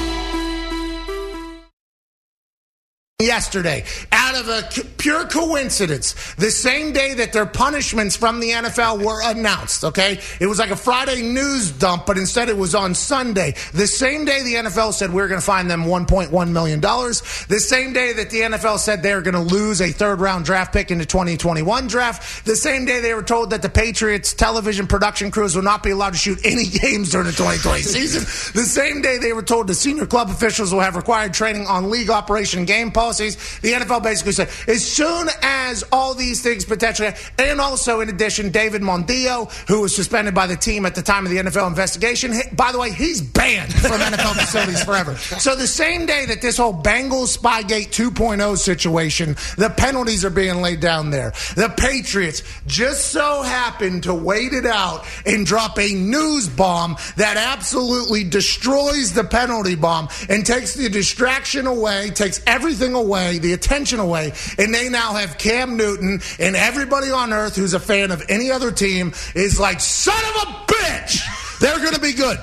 Speaker 20: Yesterday, out of a pure coincidence, the same day that their punishments from the N F L were announced, okay? It was like a Friday news dump, but instead it was on Sunday. The same day the N F L said we we're going to fine them one point one million dollars. The same day that the N F L said they were going to lose a third-round draft pick in the twenty twenty-one draft. The same day they were told that the Patriots television production crews will not be allowed to shoot any games during the twenty twenty season. The same day they were told the senior club officials will have required training on league operation game policies. The N F L basically said, as soon as all these things potentially, and also in addition, David Mondillo, who was suspended by the team at the time of the N F L investigation, by the way, he's banned from N F L facilities forever. So the same day that this whole Bengals Spygate two point oh situation, the penalties are being laid down there. The Patriots just so happened to wait it out and drop a news bomb that absolutely destroys the penalty bomb and takes the distraction away, takes everything away, the attention away, and they now have Cam Newton, and everybody on earth who's a fan of any other team is like, son of a bitch! They're going to be good.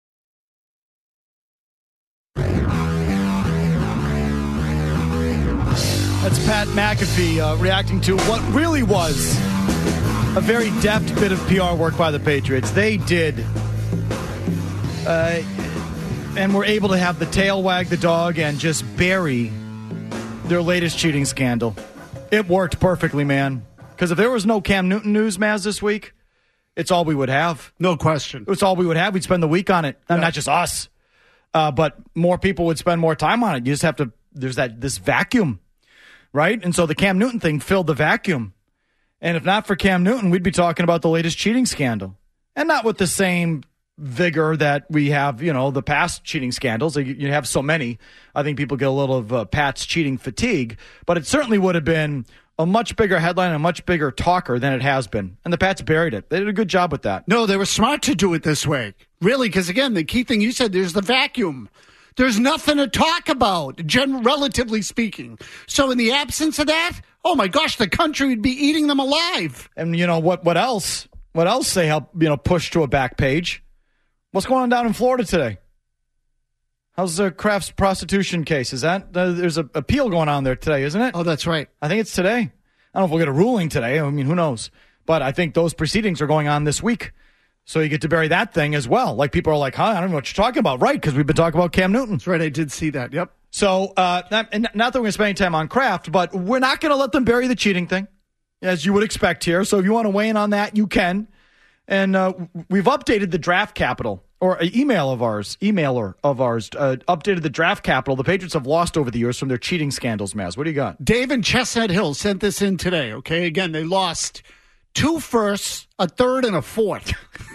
Speaker 5: That's Pat McAfee uh, reacting to what really was a very deft bit of P R work by the Patriots. They did, uh, and were able to have the tail wag the dog and just bury their latest cheating scandal. It worked perfectly, man. Because if there was no Cam Newton news, Maz, this week, it's all we would have.
Speaker 4: No question.
Speaker 5: It's all we would have. We'd spend the week on it. Yeah. Not just us, uh, but more people would spend more time on it. You just have to, there's that this vacuum, right? And so the Cam Newton thing filled the vacuum. And if not for Cam Newton, we'd be talking about the latest cheating scandal. And not with the same vigor that we have, you know, the past cheating scandals. You have so many. I think people get a little of uh, Pat's cheating fatigue, but it certainly would have been a much bigger headline, a much bigger talker than it has been. And the Pats buried it. They did a good job with that.
Speaker 4: No, they were smart to do it this way. Really, because again, the key thing you said, there's the vacuum There's nothing to talk about, gen- relatively speaking. So in the absence of that, oh my gosh, the country would be eating them alive.
Speaker 5: And you know what? What else? What else they help you know push to a back page? What's going on down in Florida today? How's the Kraft's prostitution case? Is that uh, there's an appeal going on there today, isn't it?
Speaker 4: Oh, that's right.
Speaker 5: I think it's today. I don't know if we'll get a ruling today. I mean, who knows? But I think those proceedings are going on this week. So you get to bury that thing as well. Like people are like, huh, I don't know what you're talking about. Right, because we've been talking about Cam Newton.
Speaker 4: That's right, I did see that. Yep.
Speaker 5: So uh, not, not that we're going to spend any time on Kraft, but we're not going to let them bury the cheating thing, as you would expect here. So if you want to weigh in on that, you can. And uh, we've updated the draft capital, or an email of ours, emailer of ours, uh, updated the draft capital the Patriots have lost over the years from their cheating scandals, Maz. What do you got?
Speaker 4: Dave in Chestnut Hill sent this in today, okay? Again, they lost two firsts, a third, and a fourth.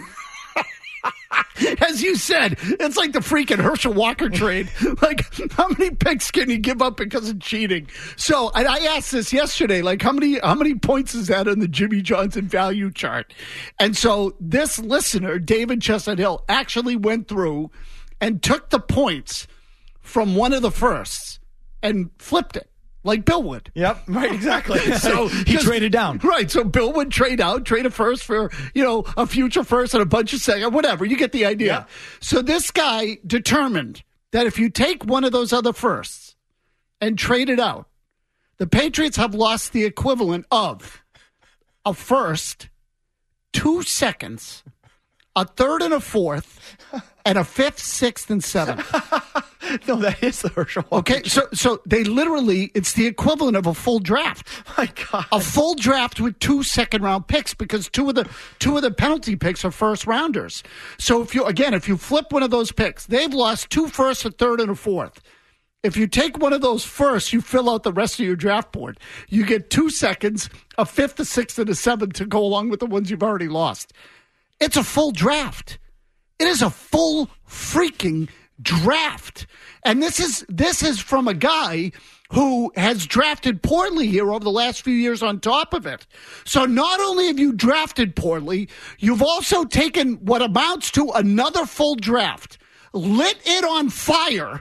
Speaker 4: As you said, it's like the freaking Herschel Walker trade. Like, how many picks can you give up because of cheating? So, and I asked this yesterday, like, how many how many points is that on the Jimmy Johnson value chart? And so this listener, David Chestnut Hill, actually went through and took the points from one of the firsts and flipped it. Like Bill would.
Speaker 5: Yep, right, exactly.
Speaker 4: So
Speaker 5: he traded down.
Speaker 4: Right, so Bill would trade out, trade a first for, you know, a future first and a bunch of second, whatever. You get the idea. Yeah. So this guy determined that if you take one of those other firsts and trade it out, the Patriots have lost the equivalent of a first, two seconds, a third and a fourth, and a fifth, sixth, and seventh.
Speaker 5: No, that is the Herschel Walker.
Speaker 4: Okay, so so they literally, it's the equivalent of a full draft.
Speaker 5: My God.
Speaker 4: A full draft with two second round picks, because two of the two of the penalty picks are first rounders. So if you, again, if you flip one of those picks, they've lost two firsts, a third, and a fourth. If you take one of those firsts, you fill out the rest of your draft board. You get two seconds, a fifth, a sixth, and a seventh to go along with the ones you've already lost. It's a full draft. It is a full freaking draft. And this is this is from a guy who has drafted poorly here over the last few years on top of it. So not only have you drafted poorly, you've also taken what amounts to another full draft, lit it on fire,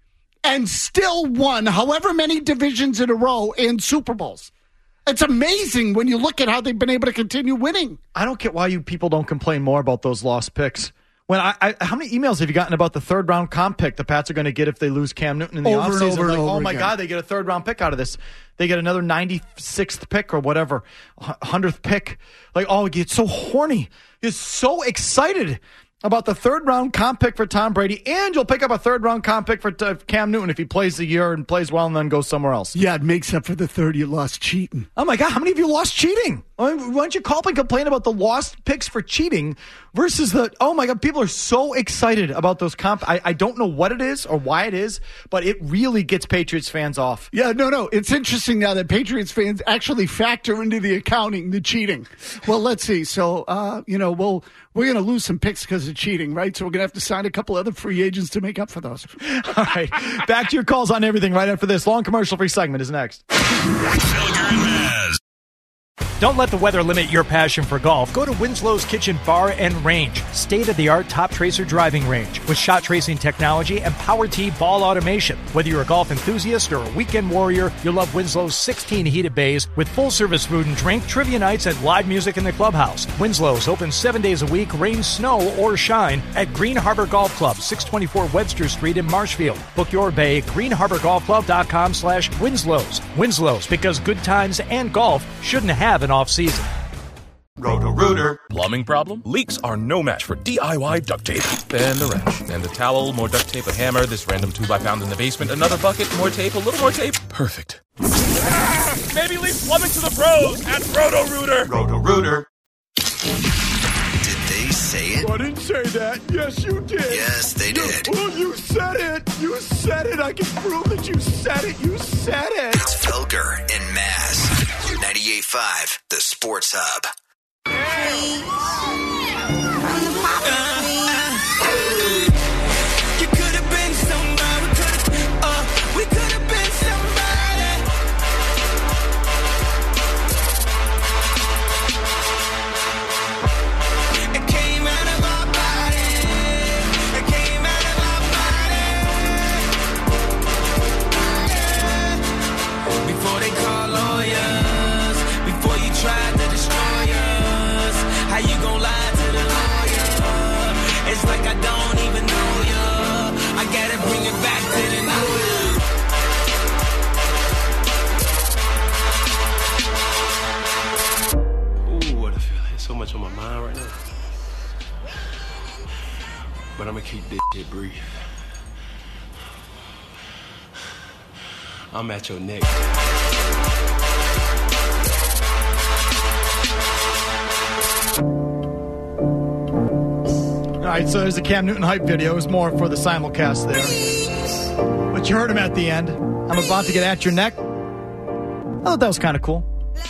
Speaker 4: and still won however many divisions in a row and Super Bowls. It's amazing when you look at how they've been able to continue winning.
Speaker 5: I don't get why you people don't complain more about those lost picks. When I, I how many emails have you gotten about the third round comp pick the Pats are going to get if they lose Cam Newton in the
Speaker 4: over
Speaker 5: offseason?
Speaker 4: And over
Speaker 5: like,
Speaker 4: and over
Speaker 5: oh my
Speaker 4: again.
Speaker 5: God, they get a third round pick out of this. They get another ninety-sixth pick or whatever, hundredth pick. Like, oh, it's so horny. He's so excited about the third round comp pick for Tom Brady, and you'll pick up a third round comp pick for uh, Cam Newton if he plays the year and plays well and then goes somewhere else.
Speaker 4: Yeah, it makes up for the third you lost cheating.
Speaker 5: Oh my God, how many of you lost cheating? I mean, why don't you call up and complain about the lost picks for cheating versus the, oh my God, people are so excited about those comp. I, I don't know what it is or why it is, but it really gets Patriots fans off.
Speaker 4: Yeah, no, no. It's interesting now that Patriots fans actually factor into the accounting the cheating. Well, let's see. So, uh, you know, we'll, we're going to lose some picks because of cheating, right? So we're going to have to sign a couple other free agents to make up for those.
Speaker 5: All right. Back to your calls on everything right after this. Long commercial-free segment is next.
Speaker 3: Felger and Maz.
Speaker 1: Don't let the weather limit your passion for golf. Go to Winslow's Kitchen Bar and Range. State-of-the-art Top Tracer driving range with shot tracing technology and Power Tee ball automation. Whether you're a golf enthusiast or a weekend warrior, you'll love Winslow's sixteen heated bays with full-service food and drink, trivia nights, and live music in the clubhouse. Winslow's open seven days a week, rain, snow, or shine at Green Harbor Golf Club, six twenty-four Webster Street in Marshfield. Book your bay at green harbor golf club dot com slash Winslow's. Winslow's, because good times and golf shouldn't have an off-season.
Speaker 10: Roto-Rooter. Plumbing problem? Leaks are no match for D I Y duct tape. And the wrench. And the towel, more duct tape, a hammer, this random tube I found in the basement, another bucket, more tape, a little more tape. Perfect. Maybe leave plumbing to the pros at Roto-Rooter. Roto-Rooter.
Speaker 6: Did they say it?
Speaker 5: I didn't say that. Yes, you did.
Speaker 6: Yes, they did.
Speaker 5: Oh, you said it. You said it. I can prove that you said it. You said it.
Speaker 6: It's Felger and Maz. ninety-eight point five, the Sports Hub.
Speaker 11: You could have been somebody. We could have, uh, we could have been somebody. It came out of our body. It came out of our body.
Speaker 7: but I'm gonna keep this shit brief. I'm at your neck.
Speaker 5: All right, so there's the Cam Newton hype video. It was more for the simulcast there. But you heard him at the end. I'm about to get at your neck. I thought that was kind of cool.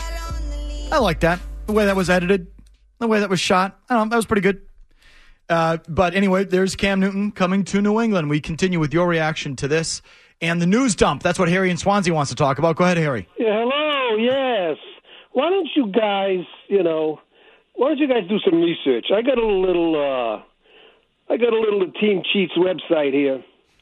Speaker 5: I like that. The way that was edited, the way that was shot. I don't know, that was pretty good. Uh, but anyway, there's Cam Newton coming to New England. We continue with your reaction to this and the news dump. That's what Harry in Swansea wants to talk about. Go ahead, Harry.
Speaker 9: Yeah, hello, yes. Why don't you guys, you know, why don't you guys do some research? I got a little, uh, I got a little Team Cheats website here.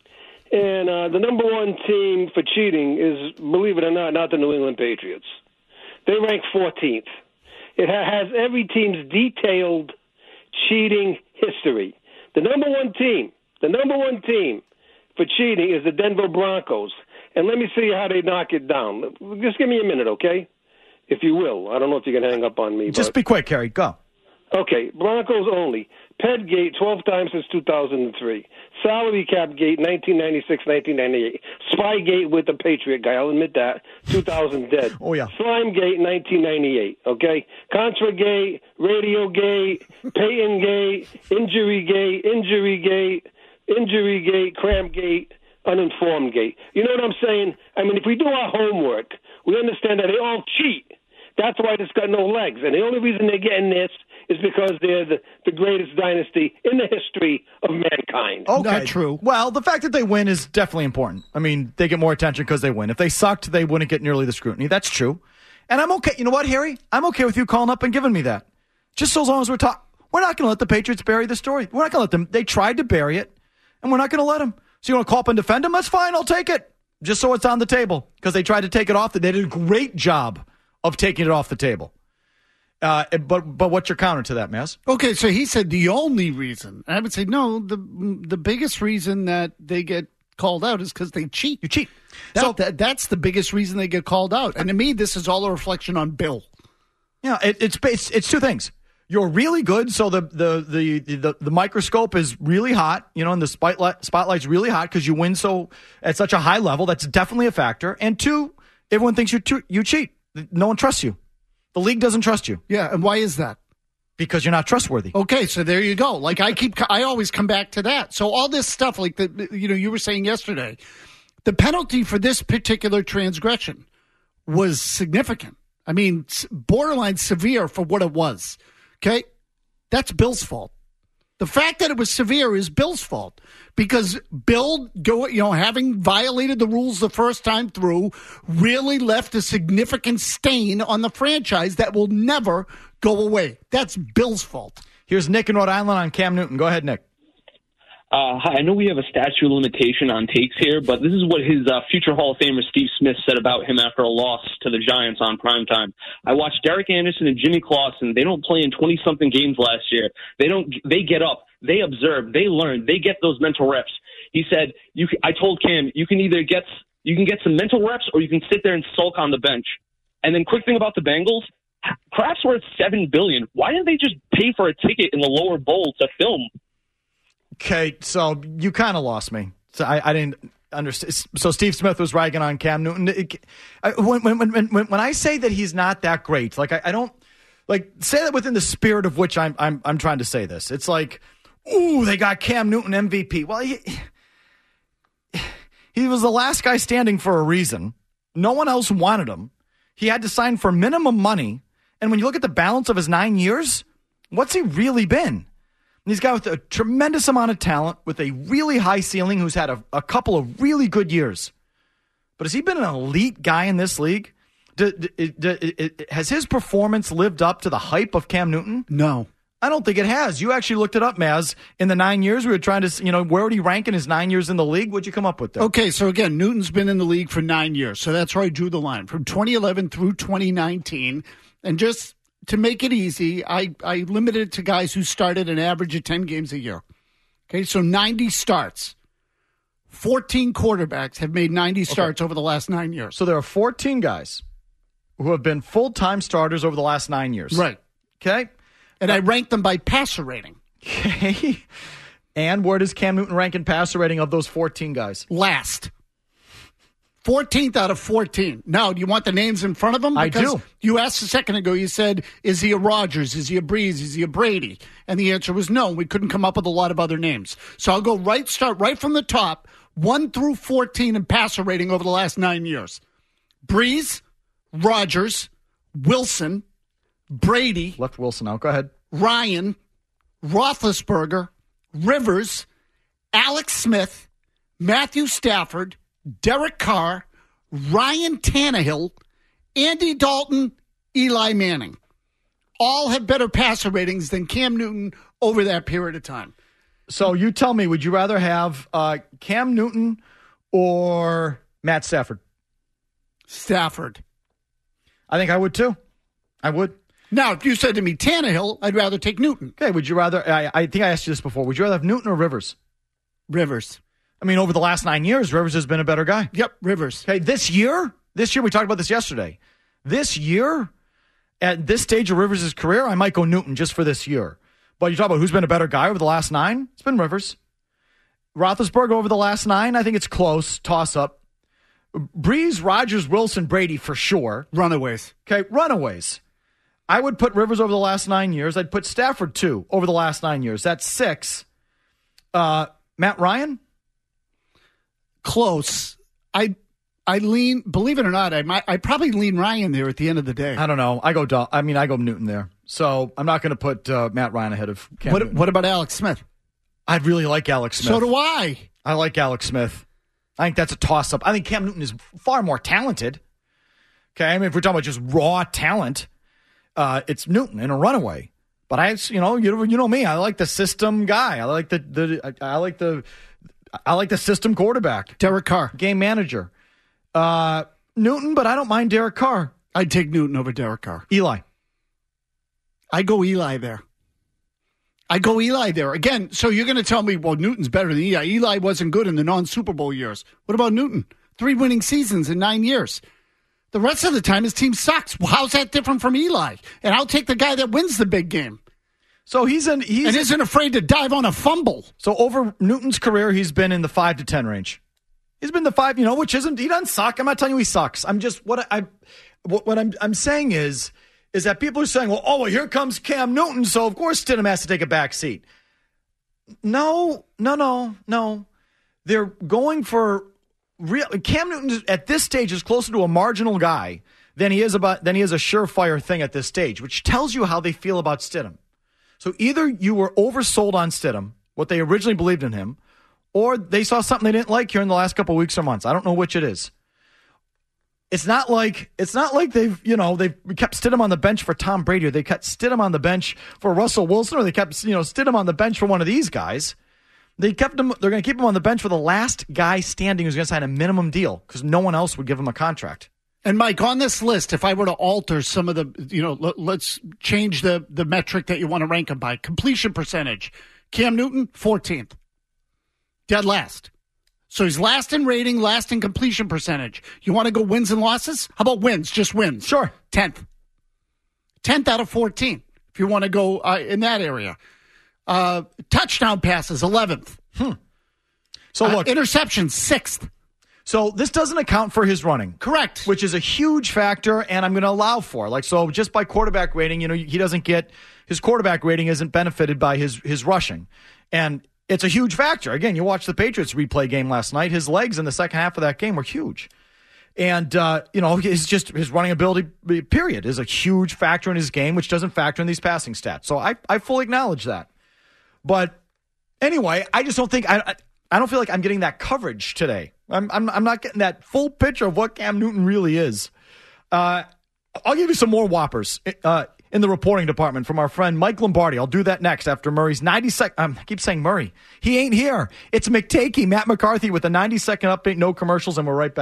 Speaker 9: And uh, the number one team for cheating is, believe it or not, not the New England Patriots. They rank fourteenth. It ha- has every team's detailed cheating history. The number one team, the number one team for cheating is the Denver Broncos. And let me see how they knock it down. Just give me a minute, okay? If you will. I don't know if you can hang up on me.
Speaker 5: Just
Speaker 9: but...
Speaker 5: be quick, Harry. Go.
Speaker 9: Okay, Broncos only. Pedgate, twelve times since two thousand three. Salary cap gate, nineteen ninety-six, nineteen ninety-eight. Spygate with the Patriot guy, I'll admit that, two thousand dead.
Speaker 5: Oh, yeah.
Speaker 9: Slimegate, nineteen ninety-eight, okay? Contragate, Radiogate, Peyton Gate, Injury Gate, Injury Gate, Injury Gate, Cramp Gate, Uninformed Gate. You know what I'm saying? I mean, if we do our homework, we understand that they all cheat. That's why it's got no legs. And the only reason they're getting this is because they're the, the greatest dynasty in the history of mankind.
Speaker 5: Okay.
Speaker 4: Not true.
Speaker 5: Well, the fact that they win is definitely important. I mean, they get more attention because they win. If they sucked, they wouldn't get nearly the scrutiny. That's true. And I'm okay. You know what, Harry? I'm okay with you calling up and giving me that. Just so as long as we're talking. We're not going to let the Patriots bury the story. We're not going to let them. They tried to bury it, and we're not going to let them. So you want to call up and defend them? That's fine. I'll take it. Just so it's on the table. Because they tried to take it off. They did a great job of taking it off the table. Uh, but but what's your counter to that, Maz?
Speaker 4: Okay, so he said the only reason. I would say no. The the biggest reason that they get called out is because they cheat.
Speaker 5: You cheat.
Speaker 4: That,
Speaker 5: so
Speaker 4: that, that's the biggest reason they get called out. And to me, this is all a reflection on Bill.
Speaker 5: Yeah, it, it's, it's it's two things. You're really good, so the the the the, the microscope is really hot, you know, and the spotlight spotlight's really hot because you win so at such a high level. That's definitely a factor. And two, everyone thinks you you cheat. No one trusts you. The league doesn't trust you.
Speaker 4: Yeah, and why is that?
Speaker 5: Because you're not trustworthy.
Speaker 4: Okay, so there you go. Like I keep, I always come back to that. So all this stuff, like the, you know, you were saying yesterday, the penalty for this particular transgression was significant. I mean, borderline severe for what it was. Okay, that's Bill's fault. The fact that it was severe is Bill's fault because Bill, go, you know, having violated the rules the first time through, really left a significant stain on the franchise that will never go away. That's Bill's fault.
Speaker 5: Here's Nick in Rhode Island on Cam Newton. Go ahead, Nick.
Speaker 23: Uh, hi, I know we have a statute of limitation on takes here, but this is what his uh, future Hall of Famer Steve Smith said about him after a loss to the Giants on primetime. I watched Derek Anderson and Jimmy Clausen. They don't play in twenty-something games last year. They don't. They get up. They observe. They learn. They get those mental reps. He said, "You." I told Cam, you can either get you can get some mental reps or you can sit there and sulk on the bench. And then, quick thing about the Bengals. Kraft's worth seven billion dollars. Why didn't they just pay for a ticket in the lower bowl to film?
Speaker 5: Okay, so you kind of lost me. So I, I didn't understand. So Steve Smith was ragging on Cam Newton. It, I, when, when, when, when, when I say that he's not that great, like I, I don't like say that within the spirit of which I'm I'm I'm trying to say this. It's like, ooh, they got Cam Newton M V P. Well, he he was the last guy standing for a reason. No one else wanted him. He had to sign for minimum money. And when you look at the balance of his nine years, what's he really been? He's got with a tremendous amount of talent, with a really high ceiling, who's had a, a couple of really good years. But has he been an elite guy in this league? Do, do, do, do, has his performance lived up to the hype of Cam Newton?
Speaker 4: No.
Speaker 5: I don't think it has. You actually looked it up, Maz. In the nine years, we were trying to, you know, where would he rank in his nine years in the league? What'd you come up with there?
Speaker 4: Okay, so again, Newton's been in the league for nine years. So that's where I drew the line, from twenty eleven through twenty nineteen. And just to make it easy, I, I limited it to guys who started an average of ten games a year. Okay, so ninety starts. fourteen quarterbacks have made ninety starts okay. over the last nine years.
Speaker 5: So there are fourteen guys who have been full-time starters over the last nine years.
Speaker 4: Right.
Speaker 5: Okay?
Speaker 4: And I ranked them by passer rating.
Speaker 5: Okay. And where does Cam Newton rank in passer rating of those fourteen guys?
Speaker 4: Last. fourteenth out of fourteen. Now, do you want the names in front of him?
Speaker 5: I
Speaker 4: Because
Speaker 5: do.
Speaker 4: You asked a second ago, you said, is he a Rodgers? Is he a Breeze? Is he a Brady? And the answer was no. We couldn't come up with a lot of other names. So I'll go right, start right from the top, one through fourteen in passer rating over the last nine years. Breeze, Rodgers, Wilson, Brady.
Speaker 5: Left Wilson out. Go ahead.
Speaker 4: Ryan, Roethlisberger, Rivers, Alex Smith, Matthew Stafford, Derek Carr, Ryan Tannehill, Andy Dalton, Eli Manning. All have better passer ratings than Cam Newton over that period of time.
Speaker 5: So you tell me, would you rather have uh, Cam Newton or Matt Stafford?
Speaker 4: Stafford.
Speaker 5: I think I would too. I would.
Speaker 4: Now, if you said to me Tannehill, I'd rather take Newton.
Speaker 5: Okay, would you rather, I, I think I asked you this before, would you rather have Newton or Rivers?
Speaker 4: Rivers.
Speaker 5: I mean, over the last nine years, Rivers has been a better guy.
Speaker 4: Yep, Rivers.
Speaker 5: Okay, this year, this year, we talked about this yesterday. This year, at this stage of Rivers' career, I might go Newton just for this year. But you talk about who's been a better guy over the last nine? It's been Rivers. Roethlisberger over the last nine, I think it's close, toss-up. Breeze, Rodgers, Wilson, Brady for sure.
Speaker 4: Runaways.
Speaker 5: Okay, runaways. I would put Rivers over the last nine years. I'd put Stafford, too, over the last nine years. That's six. Uh, Matt Ryan?
Speaker 4: Close. I I lean, believe it or not, I might, I probably lean Ryan there at the end of the day.
Speaker 5: I don't know. I go Dal- I mean, I go Newton there. So I'm not going to put uh, Matt Ryan ahead of Cam
Speaker 4: What,
Speaker 5: Newton.
Speaker 4: what about Alex Smith?
Speaker 5: I'd really like Alex Smith.
Speaker 4: So do I.
Speaker 5: I like Alex Smith. I think that's a toss-up. I think Cam Newton is far more talented. Okay, I mean, if we're talking about just raw talent, uh, it's Newton in a runaway. But I, you know, you, you know me. I like the system guy. I like the the I, I like the I like the system quarterback.
Speaker 4: Derek Carr,
Speaker 5: game manager. Uh, Newton, but I don't mind Derek Carr.
Speaker 4: I'd take Newton over Derek Carr.
Speaker 5: Eli.
Speaker 4: I go Eli there. I go Eli there. Again, so you're going to tell me, well, Newton's better than Eli. Eli wasn't good in the non-Super Bowl years. What about Newton? Three winning seasons in nine years. The rest of the time, his team sucks. Well, how's that different from Eli? And I'll take the guy that wins the big game.
Speaker 5: So he's in, he's
Speaker 4: and
Speaker 5: in,
Speaker 4: isn't afraid to dive on a fumble.
Speaker 5: So over Newton's career, he's been in the five to ten range. He's been the five, you know, which isn't, he doesn't suck. I'm not telling you he sucks. I'm just, what I, what, what I'm, I'm saying is, is that people are saying, well, oh, well, here comes Cam Newton, so of course Stidham has to take a back seat. No, no, no, no. They're going for real. Cam Newton at this stage is closer to a marginal guy than he is about than he is a surefire thing at this stage, which tells you how they feel about Stidham. So either you were oversold on Stidham, what they originally believed in him, or they saw something they didn't like here in the last couple of weeks or months. I don't know which it is. It's not like it's not like they've you know they've kept Stidham on the bench for Tom Brady, or they kept Stidham on the bench for Russell Wilson, or they kept you know Stidham on the bench for one of these guys. They kept him. They're going to keep him on the bench for the last guy standing who's going to sign a minimum deal because no one else would give him a contract.
Speaker 4: And Mike, on this list, if I were to alter some of the, you know, let, let's change the the metric that you want to rank him by, completion percentage. Cam Newton, fourteenth, dead last. So he's last in rating, last in completion percentage. You want to go wins and losses? How about wins? Just wins.
Speaker 5: Sure.
Speaker 4: tenth. tenth out of fourteen, if you want to go uh, in that area. Uh, touchdown passes, eleventh.
Speaker 5: Hmm. So look.
Speaker 4: Uh, interceptions, sixth.
Speaker 5: So this doesn't account for his running.
Speaker 4: Correct.
Speaker 5: Which is a huge factor, and I'm going to allow for. Like, so just by quarterback rating, you know, he doesn't get, his quarterback rating isn't benefited by his, his rushing. And it's a huge factor. Again, you watched the Patriots replay game last night. His legs in the second half of that game were huge. And, uh, you know, his just his running ability, period, is a huge factor in his game, which doesn't factor in these passing stats. So I, I fully acknowledge that. But anyway, I just don't think, I, I don't feel like I'm getting that coverage today. I'm, I'm, I'm not getting that full picture of what Cam Newton really is. Uh, I'll give you some more whoppers uh, in the reporting department from our friend Mike Lombardi. I'll do that next after Murray's ninety second. Um, I keep saying Murray. He ain't here. It's McTakey, Matt McCarthy with a ninety second update, no commercials, and we're right back.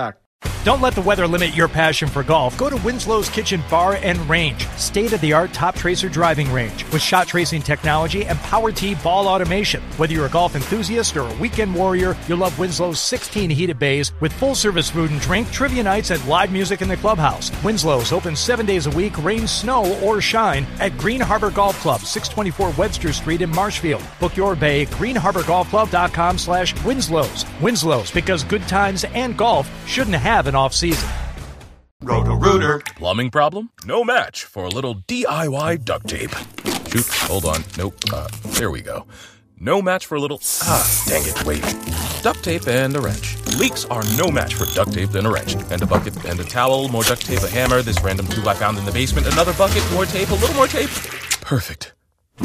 Speaker 1: Don't let the weather limit your passion for golf. Go to Winslow's Kitchen Bar and Range, state-of-the-art top tracer driving range with shot tracing technology and power tee ball automation. Whether you're a golf enthusiast or a weekend warrior, you'll love Winslow's sixteen heated bays with full-service food and drink, trivia nights, and live music in the clubhouse. Winslow's open seven days a week, rain, snow, or shine at Green Harbor Golf Club, six twenty-four Webster Street in Marshfield. Book your bay at green harbor golf club dot com slash Winslow's. Winslow's, because good times and golf shouldn't have an off-season.
Speaker 10: Roto-Rooter. Plumbing problem? No match for a little D I Y duct tape. Shoot, hold on. Nope. Uh, there we go. No match for a little... Ah, dang it, wait. Duct tape and a wrench. Leaks are no match for duct tape and a wrench. And a bucket and a towel, more duct tape, a hammer, this random tool I found in the basement, another bucket, more tape, a little more tape. Perfect.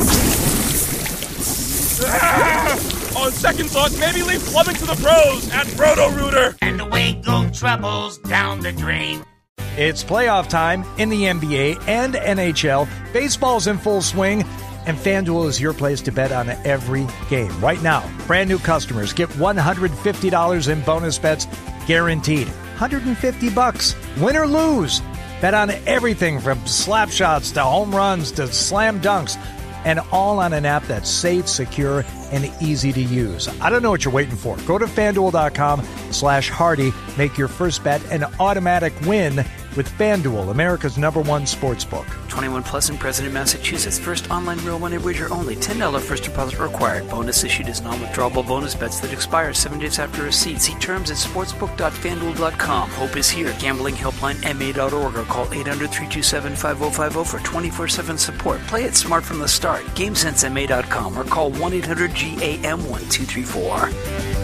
Speaker 10: Ah! On second thought, maybe leave plumbing to the pros at Roto-Rooter.
Speaker 11: And away go troubles down the drain.
Speaker 1: It's playoff time in the N B A and N H L. Baseball's in full swing, and FanDuel is your place to bet on every game. Right now, brand new customers get one hundred fifty dollars in bonus bets guaranteed. one hundred fifty bucks, win or lose. Bet on everything from slap shots to home runs to slam dunks, and all on an app that's safe, secure, and easy to use. I don't know what you're waiting for. Go to FanDuel.com slash Hardy. Make your first bet an automatic win with FanDuel, America's number one sports book.
Speaker 12: twenty-one plus and present in Massachusetts. First online real money wager only. ten dollars first deposit required. Bonus issued as non-withdrawable bonus bets that expire seven days after receipt. See terms at sportsbook dot fanduel dot com. Hope is here. Gambling helpline M A dot org or call eight hundred, three two seven, five oh five oh for twenty-four seven support. Play it smart from the start. GameSense M A dot com or call one eight hundred G A M one two three four.